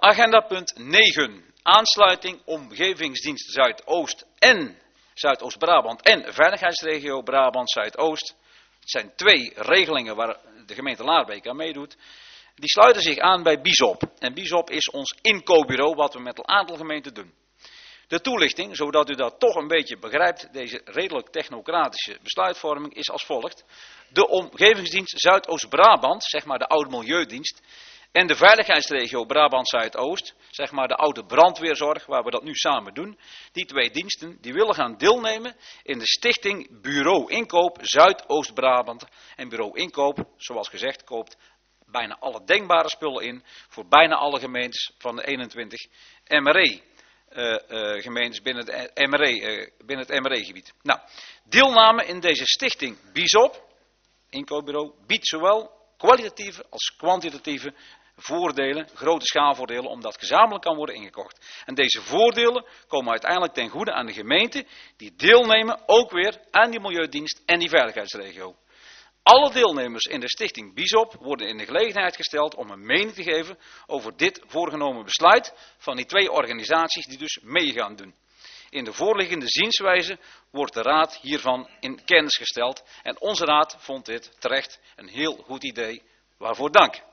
Agenda punt 9. Aansluiting Omgevingsdienst Zuidoost en Zuidoost-Brabant en Veiligheidsregio Brabant-Zuidoost. Het zijn 2 regelingen waar de gemeente Laarbeek aan meedoet. Die sluiten zich aan bij BISOP. En BISOP is ons inkoopbureau wat we met een aantal gemeenten doen. De toelichting, zodat u dat toch een beetje begrijpt, deze redelijk technocratische besluitvorming, is als volgt. De Omgevingsdienst Zuidoost-Brabant, zeg maar de oude Milieudienst, en de Veiligheidsregio Brabant-Zuidoost, zeg maar de oude brandweerzorg, waar we dat nu samen doen. Die 2 diensten, die willen gaan deelnemen in de stichting Bureau Inkoop Zuidoost-Brabant. En Bureau Inkoop, zoals gezegd, koopt bijna alle denkbare spullen in voor bijna alle gemeentes van de 21 MRE. Gemeentes binnen het MRE-gebied. Nou, deelname in deze stichting BISOP, inkoopbureau, biedt zowel kwalitatieve als kwantitatieve voordelen, grote schaalvoordelen, omdat gezamenlijk kan worden ingekocht. En deze voordelen komen uiteindelijk ten goede aan de gemeenten die deelnemen ook weer aan die Milieudienst en die Veiligheidsregio. Alle deelnemers in de stichting BISOP worden in de gelegenheid gesteld om een mening te geven over dit voorgenomen besluit van die 2 organisaties die dus mee gaan doen. In de voorliggende zienswijze wordt de raad hiervan in kennis gesteld en onze raad vond dit terecht een heel goed idee, waarvoor dank.